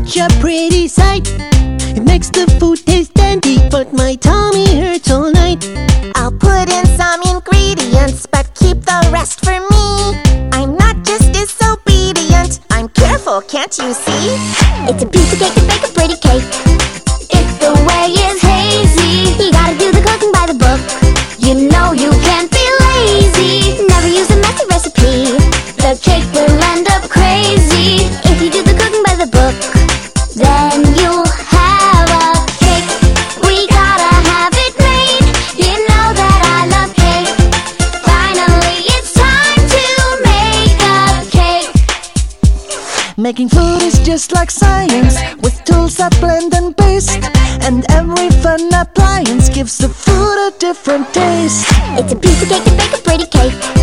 such a pretty sight. It makes the food taste dandy, but my tummy hurts all night. I'll put in some ingredients, but keep the rest for me. I'm not just disobedient, I'm careful, can't you see? It's a piece of cake to bake a pretty cake. If the way is hazy, you gotta do the cooking by the book. You know you can't be lazy, never use a messy recipe. The cake will end up crazy if you do the cooking by the book. Then you'll have a cake. We gotta have it made. You know that I love cake. Finally it's time to make a cake. Making food is just like science, with tools that blend and paste, and every fun appliance gives the food a different taste. It's a piece of cake to bake a pretty cake.